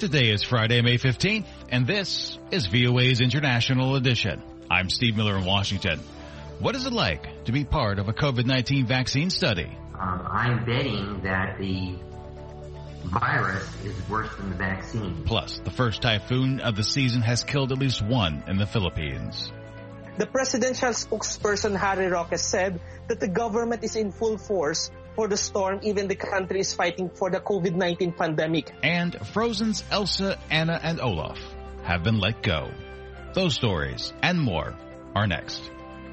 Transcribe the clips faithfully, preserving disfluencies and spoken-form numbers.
Today is Friday, May fifteenth, and this is V O A's International Edition. I'm Steve Miller in Washington. What is it like to be part of a COVID nineteen vaccine study? Um, I'm betting that the virus is worse than the vaccine. Plus, the first typhoon of the season has killed at least one in the Philippines. The presidential spokesperson, Harry Roque, said that the government is in full force for the storm. Even the country is fighting for the COVID nineteen pandemic. And Frozen's Elsa, Anna, and Olaf have been let go. Those stories and more are next.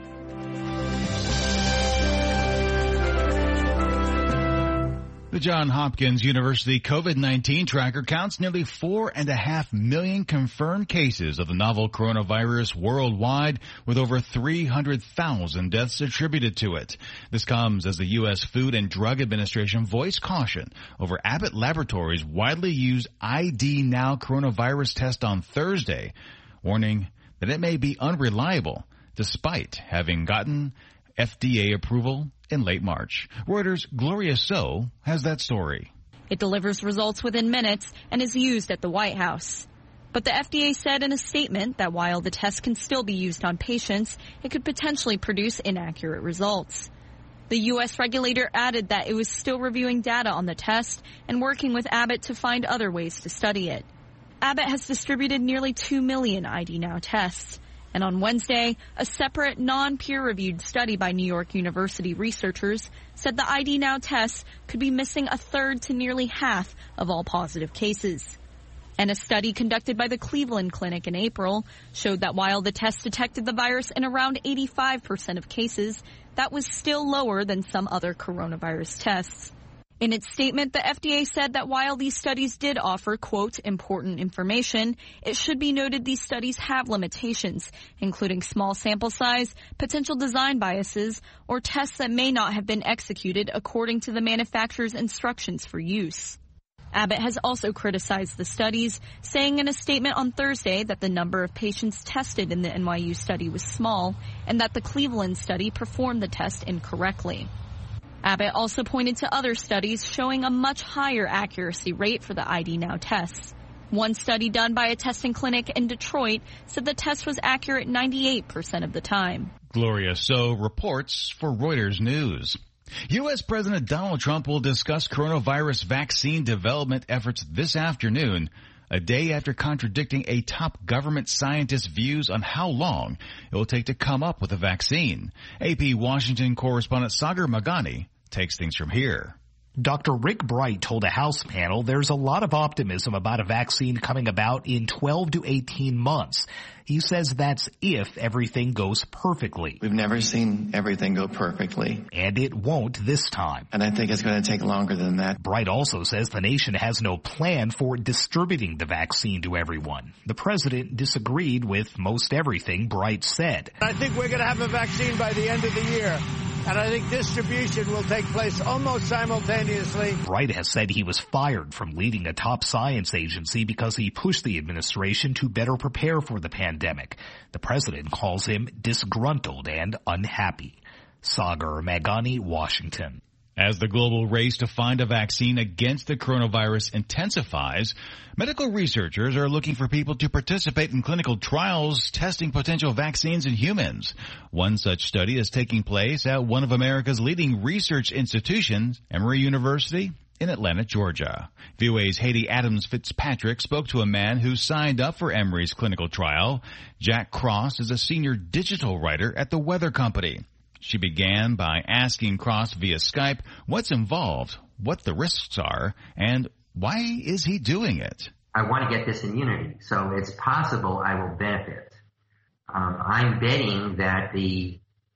The Johns Hopkins University COVID nineteen tracker counts nearly four and a half million confirmed cases of the novel coronavirus worldwide, with over three hundred thousand deaths attributed to it. This comes as the U S Food and Drug Administration voiced caution over Abbott Laboratories' widely used I D Now coronavirus test on Thursday, warning that it may be unreliable despite having gotten F D A approval in late March. Reuters' Gloria So has that story. It delivers results within minutes and is used at the White House. But the F D A said in a statement that while the test can still be used on patients, it could potentially produce inaccurate results. The U S regulator added that it was still reviewing data on the test and working with Abbott to find other ways to study it. Abbott has distributed nearly two million I D Now tests. And on Wednesday, a separate non-peer-reviewed study by New York University researchers said the I D Now tests could be missing a third to nearly half of all positive cases. And a study conducted by the Cleveland Clinic in April showed that while the test detected the virus in around eighty-five percent of cases, that was still lower than some other coronavirus tests. In its statement, the F D A said that while these studies did offer, quote, important information, it should be noted these studies have limitations, including small sample size, potential design biases, or tests that may not have been executed according to the manufacturer's instructions for use. Abbott has also criticized the studies, saying in a statement on Thursday that the number of patients tested in the N Y U study was small and that the Cleveland study performed the test incorrectly. Abbott also pointed to other studies showing a much higher accuracy rate for the I D Now tests. One study done by a testing clinic in Detroit said the test was accurate ninety-eight percent of the time. Gloria So reports for Reuters News. U S President Donald Trump will discuss coronavirus vaccine development efforts this afternoon, a day after contradicting a top government scientist's views on how long it will take to come up with a vaccine. A P Washington correspondent Sagar Magani takes things from here. Doctor Rick Bright told a House panel there's a lot of optimism about a vaccine coming about in twelve to eighteen months. He says that's if everything goes perfectly. We've never seen everything go perfectly. And it won't this time. And I think it's going to take longer than that. Bright also says the nation has no plan for distributing the vaccine to everyone. The president disagreed with most everything Bright said. I think we're going to have a vaccine by the end of the year. And I think distribution will take place almost simultaneously. Bright has said he was fired from leading a top science agency because he pushed the administration to better prepare for the pandemic. The president calls him disgruntled and unhappy. Sagar Magani, Washington. As the global race to find a vaccine against the coronavirus intensifies, medical researchers are looking for people to participate in clinical trials testing potential vaccines in humans. One such study is taking place at one of America's leading research institutions, Emory University in Atlanta, Georgia. V O A's Haiti Adams Fitzpatrick spoke to a man who signed up for Emory's clinical trial. Jack Cross is a senior digital writer at the Weather Company. She began by asking Cross via Skype what's involved, what the risks are, and why is he doing it? I want to get this immunity, so it's possible I will benefit. Um, I'm betting that the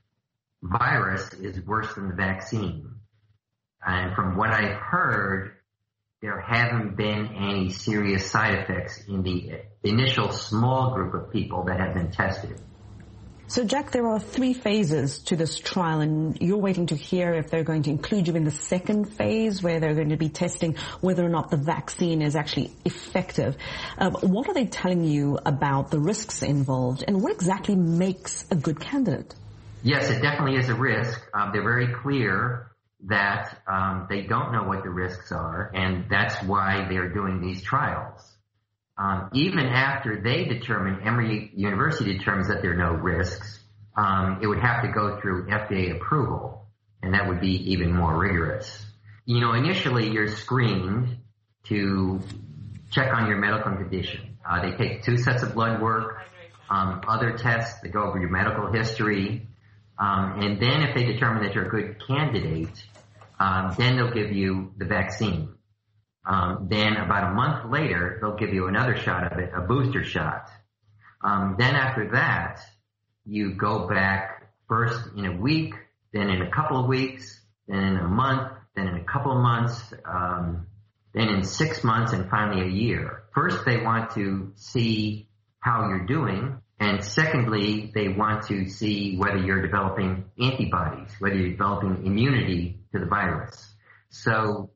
virus is worse than the vaccine. And from what I've heard, there haven't been any serious side effects in the initial small group of people that have been tested. So, Jack, there are three phases to this trial, and you're waiting to hear if they're going to include you in the second phase, where they're going to be testing whether or not the vaccine is actually effective. Um, what are they telling you about the risks involved, and what exactly makes a good candidate? Yes, it definitely is a risk. Um, they're very clear that um, they don't know what the risks are, and that's why they're doing these trials. Um, even after they determine, Emory University determines that there are no risks, um, it would have to go through F D A approval, and that would be even more rigorous. You know, initially you're screened to check on your medical condition. Uh, they take two sets of blood work, um, other tests, they go over your medical history, um, and then if they determine that you're a good candidate, um, then they'll give you the vaccine. Um, then about a month later, they'll give you another shot of it, a booster shot. Um, then after that, you go back first in a week, then in a couple of weeks, then in a month, then in a couple of months, um, then in six months, and finally a year. First, they want to see how you're doing, and secondly, they want to see whether you're developing antibodies, whether you're developing immunity to the virus. So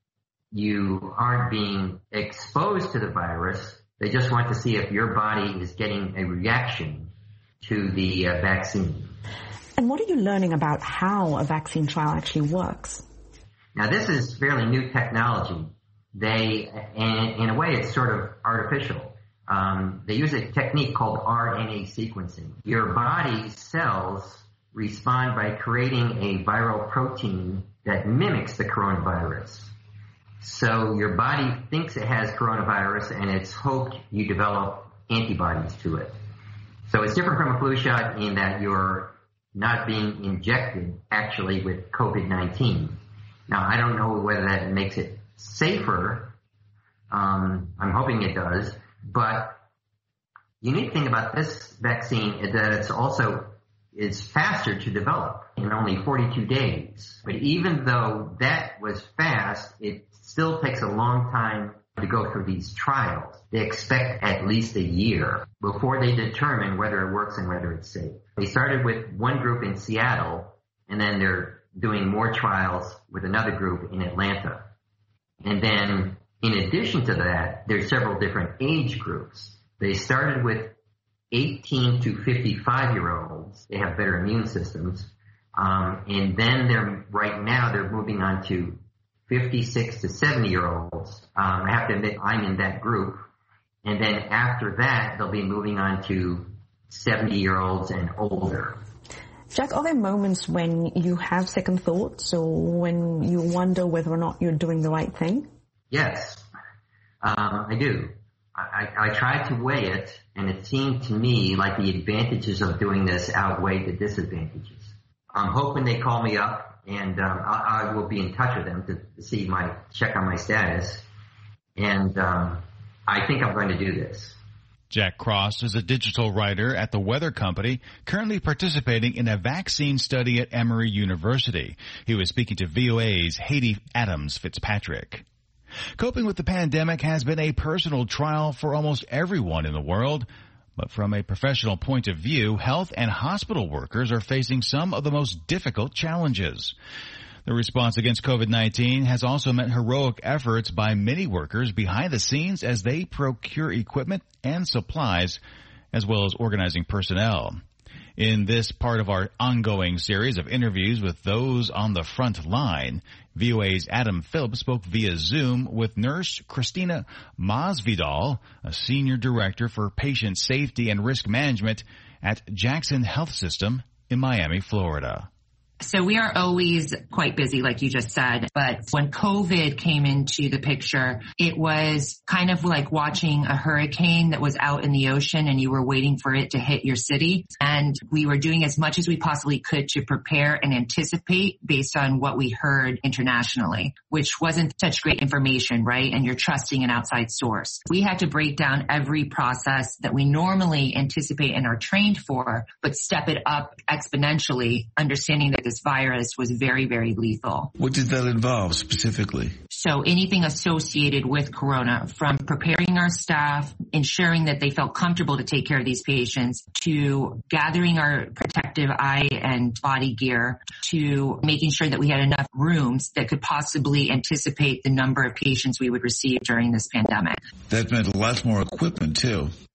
you aren't being exposed to the virus. They just want to see if your body is getting a reaction to the uh, vaccine. And what are you learning about how a vaccine trial actually works? Now, this is fairly new technology. They, in, in a way, it's sort of artificial. Um, they use a technique called R N A sequencing. Your body's cells respond by creating a viral protein that mimics the coronavirus. So your body thinks it has coronavirus, and it's hoped you develop antibodies to it. So it's different from a flu shot in that you're not being injected actually with COVID nineteen. Now, I don't know whether that makes it safer. Um, I'm hoping it does. But the unique thing about this vaccine is that it's also is faster to develop in only forty-two days. But even though that was fast, it still takes a long time to go through these trials. They expect at least a year before they determine whether it works and whether it's safe. They started with one group in Seattle, and then they're doing more trials with another group in Atlanta. And then in addition to that, there's several different age groups. They started with eighteen to fifty-five year olds. They have better immune systems. Um, and then they're, right now, they're moving on to fifty-six to seventy year olds. Um, I have to admit I'm in that group. And then after that, they'll be moving on to seventy year olds and older. Jack, are there moments when you have second thoughts or when you wonder whether or not you're doing the right thing? Yes, um, I do. I, I tried to weigh it, and it seemed to me like the advantages of doing this outweigh the disadvantages. I'm hoping they call me up, and um, I, I will be in touch with them to, to see my check on my status. And um, I think I'm going to do this. Jack Cross is a digital writer at the Weather Company, currently participating in a vaccine study at Emory University. He was speaking to V O A's Haiti Adams Fitzpatrick. Coping with the pandemic has been a personal trial for almost everyone in the world. But from a professional point of view, health and hospital workers are facing some of the most difficult challenges. The response against COVID nineteen has also meant heroic efforts by many workers behind the scenes as they procure equipment and supplies, as well as organizing personnel. In this part of our ongoing series of interviews with those on the front line, V O A's Adam Phillips spoke via Zoom with nurse Christina Masvidal, a senior director for patient safety and risk management at Jackson Health System in Miami, Florida. So we are always quite busy, like you just said. But when COVID came into the picture, it was kind of like watching a hurricane that was out in the ocean and you were waiting for it to hit your city. And we were doing as much as we possibly could to prepare and anticipate based on what we heard internationally, which wasn't such great information, right? And you're trusting an outside source. We had to break down every process that we normally anticipate and are trained for, but step it up exponentially, understanding that this virus was very, very lethal. What did that involve specifically? So anything associated with corona, from preparing our staff, ensuring that they felt comfortable to take care of these patients, to gathering our protective eye and body gear, to making sure that we had enough rooms that could possibly anticipate the number of patients we would receive during this pandemic. That meant a lot more equipment too.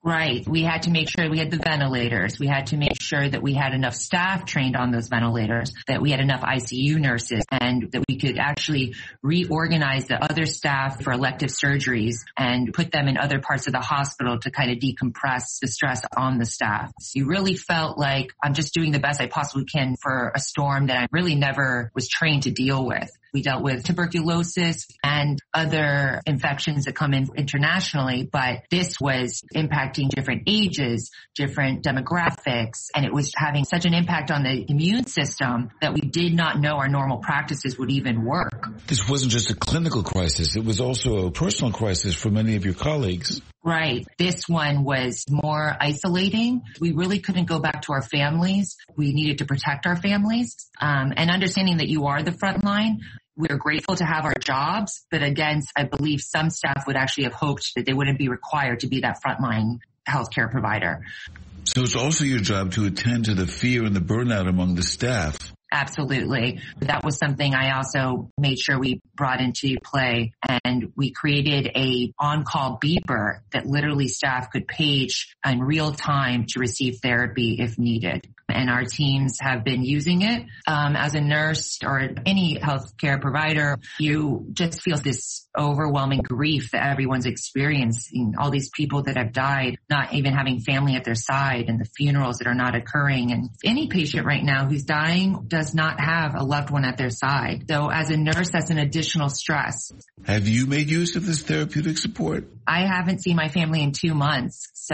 Right. We had to make sure we had the ventilators. We had to make sure that we had enough staff trained on those ventilators, that we had enough I C U nurses, and that we could actually reorganize the other staff for elective surgeries and put them in other parts of the hospital to kind of decompress the stress on the staff. So you really felt like I'm just doing the best I possibly can for a storm that I really never was trained to deal with. We dealt with tuberculosis and other infections that come in internationally, but this was impacting different ages, different demographics, and it was having such an impact on the immune system that we did not know our normal practices would even work. This wasn't just a clinical crisis. It was also a personal crisis for many of your colleagues. Right. This one was more isolating. We really couldn't go back to our families. We needed to protect our families. Um, and understanding that you are the front line, we're grateful to have our jobs. But again, I believe some staff would actually have hoped that they wouldn't be required to be that frontline healthcare provider. So it's also your job to attend to the fear and the burnout among the staff. Absolutely. That was something I also made sure we brought into play, and we created a on-call beeper that literally staff could page in real time to receive therapy if needed. And our teams have been using it. Um, as a nurse or any healthcare provider, you just feel this overwhelming grief that everyone's experiencing. All these people that have died, not even having family at their side, and the funerals that are not occurring. And any patient right now who's dying does not have a loved one at their side. So as a nurse, that's an additional stress. Have you made use of this therapeutic support? I haven't seen my family in two months, so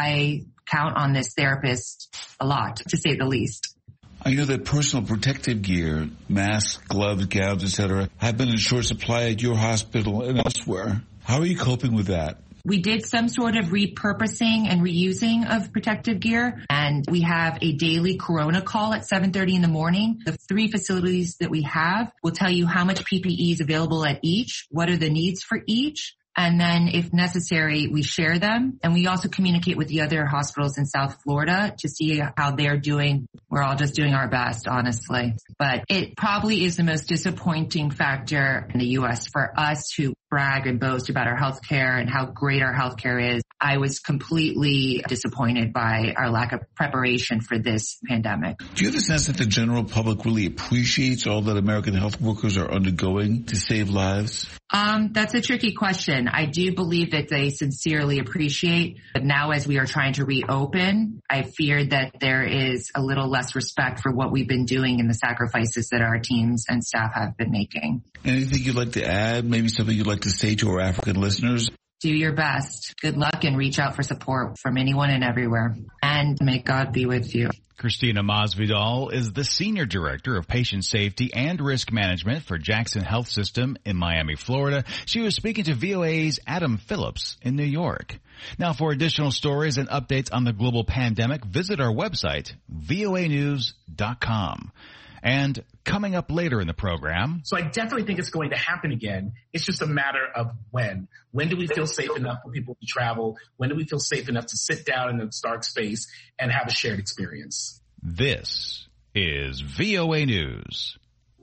I count on this therapist a lot, to say the least. I know that personal protective gear, masks, gloves, gowns, et cetera, have been in short supply at your hospital and elsewhere. How are you coping with that? We did some sort of repurposing and reusing of protective gear, and we have a daily corona call at seven thirty in the morning. The three facilities that we have will tell you how much P P E is available at each, what are the needs for each, and then if necessary, we share them. And we also communicate with the other hospitals in South Florida to see how they're doing. We're all just doing our best, honestly. But it probably is the most disappointing factor in the U S for us who brag and boast about our healthcare and how great our healthcare is. I was completely disappointed by our lack of preparation for this pandemic. Do you have the sense that the general public really appreciates all that American health workers are undergoing to save lives? Um, that's a tricky question. I do believe that they sincerely appreciate, but now as we are trying to reopen, I fear that there is a little less respect for what we've been doing and the sacrifices that our teams and staff have been making. Anything you'd like to add? Maybe something you'd like to say to our African listeners? Do your best. Good luck, and reach out for support from anyone and everywhere. And may God be with you. Christina Masvidal is the Senior Director of Patient Safety and Risk Management for Jackson Health System in Miami, Florida. She was speaking to V O A's Adam Phillips in New York. Now, for additional stories and updates on the global pandemic, visit our website, V O A news dot com. And coming up later in the program. So I definitely think it's going to happen again. It's just a matter of when. When do we feel safe enough for people to travel? When do we feel safe enough to sit down in a dark space and have a shared experience? This is V O A News.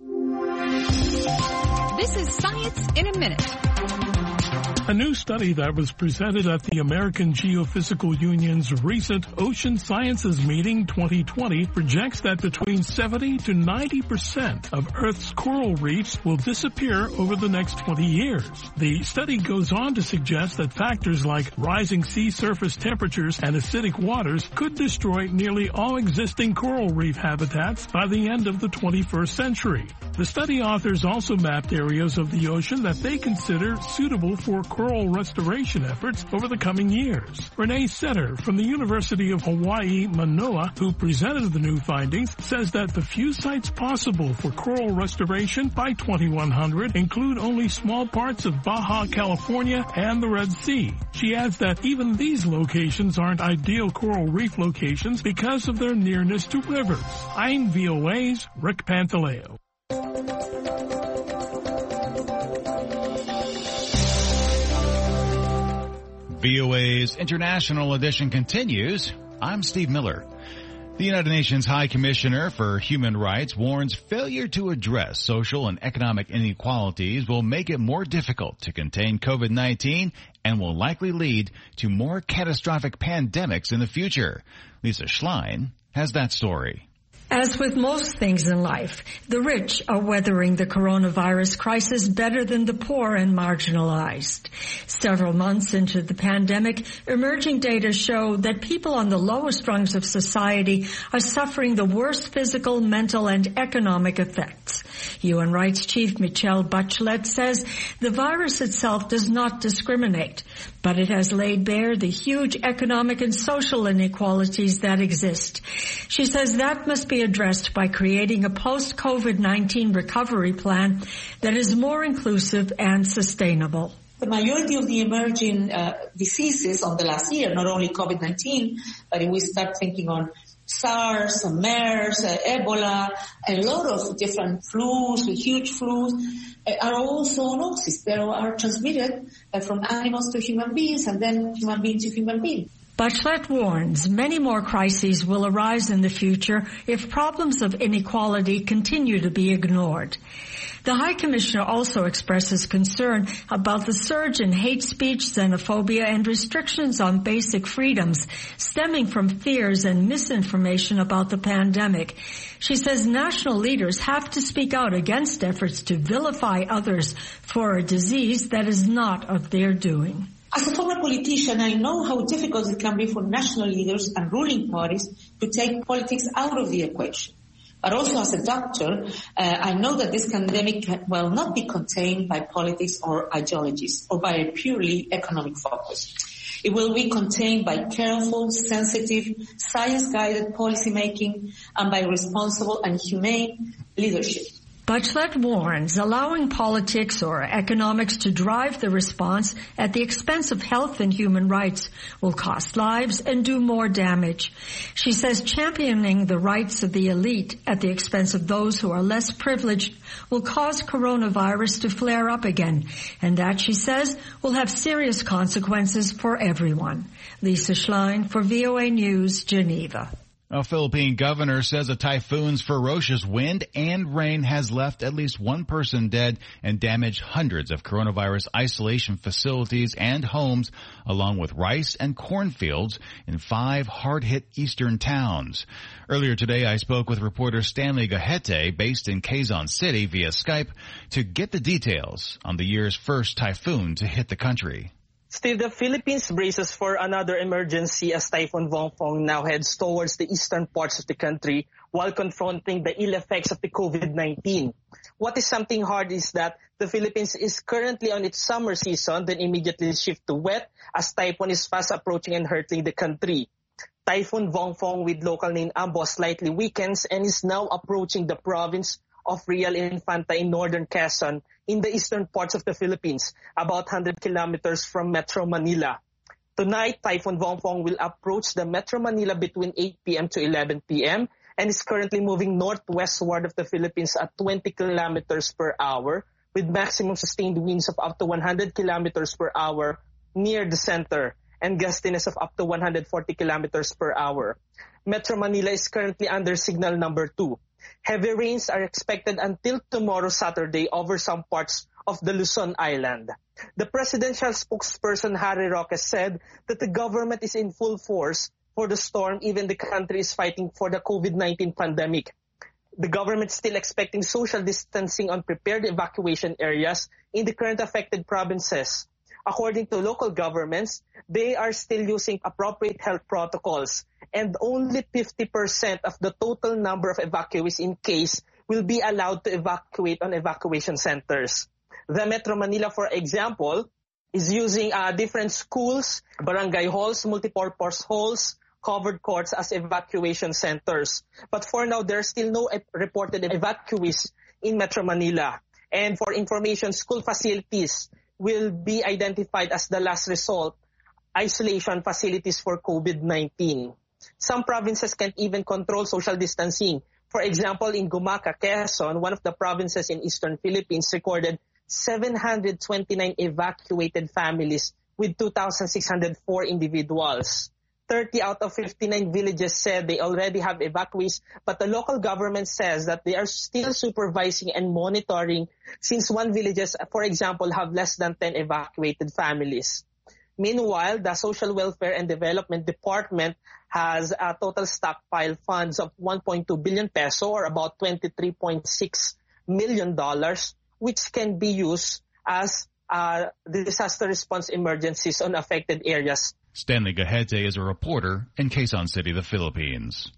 This is Science in a Minute. A new study that was presented at the American Geophysical Union's recent Ocean Sciences Meeting twenty twenty projects that between seventy to ninety percent of Earth's coral reefs will disappear over the next twenty years. The study goes on to suggest that factors like rising sea surface temperatures and acidic waters could destroy nearly all existing coral reef habitats by the end of the twenty-first century. The study authors also mapped areas of the ocean that they consider suitable for coral restoration efforts over the coming years. Renee Setter from the University of Hawaii, Manoa, who presented the new findings, says that the few sites possible for coral restoration by twenty-one hundred include only small parts of Baja California and the Red Sea. She adds that even these locations aren't ideal coral reef locations because of their nearness to rivers. I'm V O A's Rick Pantaleo. V O A's International Edition continues. I'm Steve Miller. The United Nations High Commissioner for Human Rights warns failure to address social and economic inequalities will make it more difficult to contain COVID nineteen and will likely lead to more catastrophic pandemics in the future. Lisa Schlein has that story. As with most things in life, the rich are weathering the coronavirus crisis better than the poor and marginalized. Several months into the pandemic, emerging data show that people on the lowest rungs of society are suffering the worst physical, mental, and economic effects. U N Rights Chief Michelle Bachelet says the virus itself does not discriminate, but it has laid bare the huge economic and social inequalities that exist. She says that must be addressed by creating a post-COVID nineteen recovery plan that is more inclusive and sustainable. The majority of the emerging uh, diseases of the last year, not only COVID nineteen, but if we start thinking on SARS, MERS, uh, Ebola, a lot of different flus, huge flus, uh, are all zoonoses. They are transmitted uh, from animals to human beings and then human being to human being. Bachelet warns many more crises will arise in the future if problems of inequality continue to be ignored. The High Commissioner also expresses concern about the surge in hate speech, xenophobia, and restrictions on basic freedoms stemming from fears and misinformation about the pandemic. She says national leaders have to speak out against efforts to vilify others for a disease that is not of their doing. As a former politician, I know how difficult it can be for national leaders and ruling parties to take politics out of the equation. But also as a doctor, uh, I know that this pandemic will not be contained by politics or ideologies or by a purely economic focus. It will be contained by careful, sensitive, science-guided policymaking and by responsible and humane leadership. Bachelet warns allowing politics or economics to drive the response at the expense of health and human rights will cost lives and do more damage. She says championing the rights of the elite at the expense of those who are less privileged will cause coronavirus to flare up again, and that, she says, will have serious consequences for everyone. Lisa Schlein for V O A News, Geneva. A Philippine governor says a typhoon's ferocious wind and rain has left at least one person dead and damaged hundreds of coronavirus isolation facilities and homes, along with rice and cornfields in five hard-hit eastern towns. Earlier today, I spoke with reporter Stanley Gahete, based in Quezon City, via Skype, to get the details on the year's first typhoon to hit the country. Steve, the Philippines braces for another emergency as Typhoon Vongfong now heads towards the eastern parts of the country while confronting the ill effects of the COVID nineteen. What is something hard is that the Philippines is currently on its summer season, then immediately shift to wet as typhoon is fast approaching and hurtling the country. Typhoon Vongfong, with local name Ambo, slightly weakens and is now approaching the province of Real Infanta in northern Quezon in the eastern parts of the Philippines, about one hundred kilometers from Metro Manila. Tonight, Typhoon Vongfong will approach the Metro Manila between eight p.m. to eleven p.m. and is currently moving northwestward of the Philippines at twenty kilometers per hour with maximum sustained winds of up to one hundred kilometers per hour near the center and gustiness of up to one hundred forty kilometers per hour. Metro Manila is currently under signal number two. Heavy rains are expected until tomorrow Saturday over some parts of the Luzon Island. The presidential spokesperson Harry Roque said that the government is in full force for the storm, even the country is fighting for the COVID nineteen pandemic. The government is still expecting social distancing on prepared evacuation areas in the current affected provinces. According to local governments, they are still using appropriate health protocols, and only fifty percent of the total number of evacuees in case will be allowed to evacuate on evacuation centers. The Metro Manila, for example, is using uh, different schools, barangay halls, multipurpose halls, covered courts as evacuation centers. But for now, there are still no reported evacuees in Metro Manila. And for information, school facilities will be identified as the last resort isolation facilities for COVID nineteen. Some provinces can't even control social distancing. For example, in Gumaca, Quezon, one of the provinces in eastern Philippines, recorded seven hundred twenty-nine evacuated families with two thousand six hundred four individuals. thirty out of fifty-nine villages said they already have evacuees, but the local government says that they are still supervising and monitoring since one villages, for example, have less than ten evacuated families. Meanwhile, the Social Welfare and Development Department has a total stockpile funds of one point two billion peso or about twenty-three point six million dollars, which can be used as uh, disaster response emergencies on affected areas. Stanley Gahete is a reporter in Quezon City, the Philippines.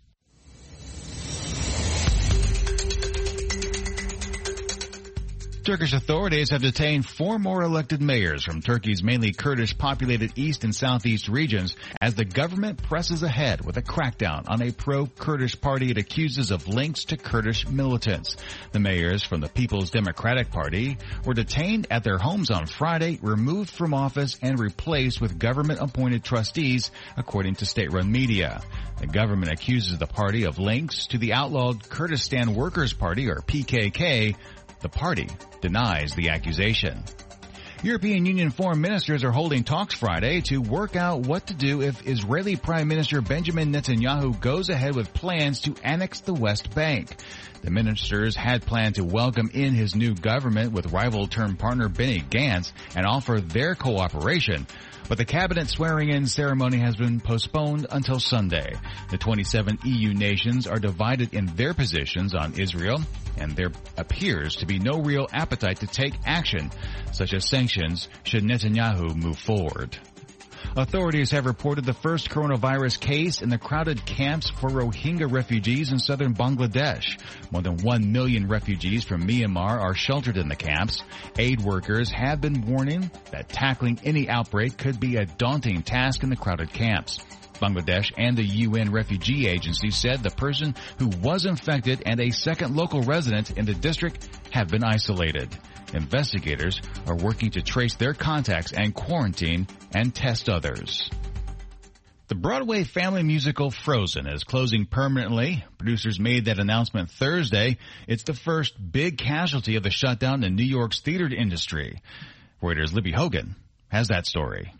Turkish authorities have detained four more elected mayors from Turkey's mainly Kurdish-populated east and southeast regions as the government presses ahead with a crackdown on a pro-Kurdish party it accuses of links to Kurdish militants. The mayors from the People's Democratic Party were detained at their homes on Friday, removed from office, and replaced with government-appointed trustees, according to state-run media. The government accuses the party of links to the outlawed Kurdistan Workers' Party, or P K K. The party denies the accusation. European Union foreign ministers are holding talks Friday to work out what to do if Israeli Prime Minister Benjamin Netanyahu goes ahead with plans to annex the West Bank. The ministers had planned to welcome in his new government with rival-turned partner Benny Gantz and offer their cooperation. But the cabinet swearing-in ceremony has been postponed until Sunday. The twenty-seven E U nations are divided in their positions on Israel, and there appears to be no real appetite to take action, such as sanctions, should Netanyahu move forward. Authorities have reported the first coronavirus case in the crowded camps for Rohingya refugees in southern Bangladesh. More than one million refugees from Myanmar are sheltered in the camps. Aid workers have been warning that tackling any outbreak could be a daunting task in the crowded camps. Bangladesh and the U N Refugee Agency said the person who was infected and a second local resident in the district have been isolated. Investigators are working to trace their contacts and quarantine and test others. The Broadway family musical Frozen is closing permanently. Producers made that announcement Thursday. It's the first big casualty of the shutdown in New York's theater industry. Reuters' Libby Hogan has that story.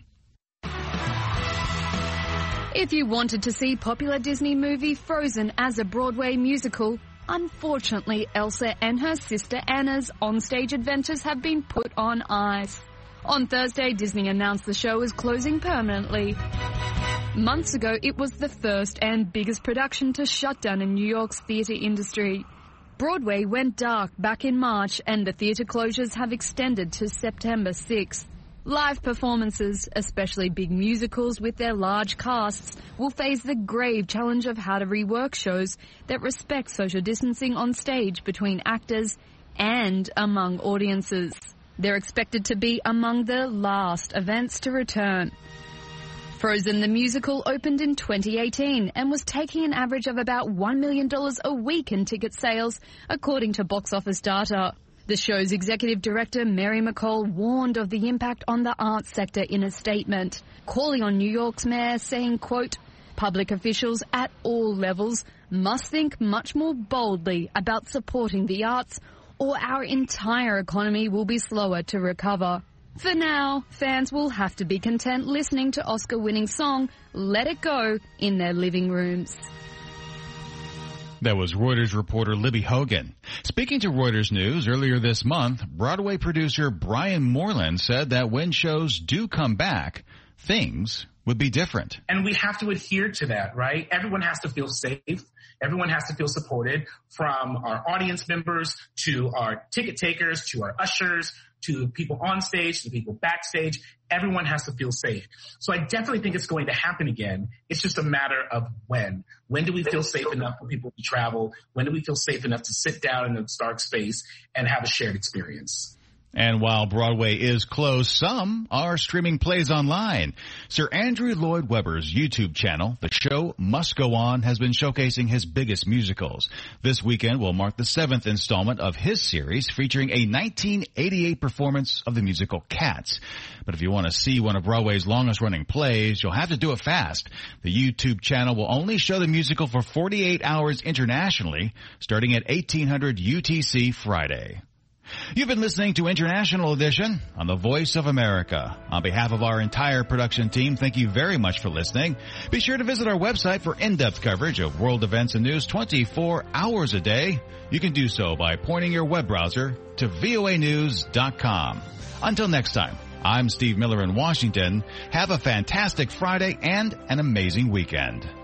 If you wanted to see popular Disney movie Frozen as a Broadway musical, unfortunately, Elsa and her sister Anna's onstage adventures have been put on ice. On Thursday, Disney announced the show is closing permanently. Months ago, it was the first and biggest production to shut down in New York's theatre industry. Broadway went dark back in March, and the theatre closures have extended to September sixth. Live performances, especially big musicals with their large casts, will face the grave challenge of how to rework shows that respect social distancing on stage between actors and among audiences. They're expected to be among the last events to return. Frozen the musical opened in twenty eighteen and was taking an average of about one million dollars a week in ticket sales, according to box office data. The show's executive director, Mary McCall, warned of the impact on the arts sector in a statement, calling on New York's mayor, saying, quote, "Public officials at all levels must think much more boldly about supporting the arts, or our entire economy will be slower to recover." For now, fans will have to be content listening to Oscar-winning song Let It Go in their living rooms. That was Reuters reporter Libby Hogan. Speaking to Reuters News earlier this month, Broadway producer Brian Moreland said that when shows do come back, things would be different. And we have to adhere to that, right? Everyone has to feel safe. Everyone has to feel supported, from our audience members to our ticket takers to our ushers to people on stage to people backstage. Everyone has to feel safe. So I definitely think it's going to happen again. It's just a matter of when. When do we feel safe enough for people to travel? When do we feel safe enough to sit down in a dark space and have a shared experience? And while Broadway is closed, some are streaming plays online. Sir Andrew Lloyd Webber's YouTube channel, The Show Must Go On, has been showcasing his biggest musicals. This weekend will mark the seventh installment of his series, featuring a nineteen eighty-eight performance of the musical Cats. But if you want to see one of Broadway's longest-running plays, you'll have to do it fast. The YouTube channel will only show the musical for forty-eight hours internationally, starting at eighteen hundred U T C Friday. You've been listening to International Edition on the Voice of America. On behalf of our entire production team, thank you very much for listening. Be sure to visit our website for in-depth coverage of world events and news twenty-four hours a day. You can do so by pointing your web browser to V O A news dot com. Until next time, I'm Steve Miller in Washington. Have a fantastic Friday and an amazing weekend.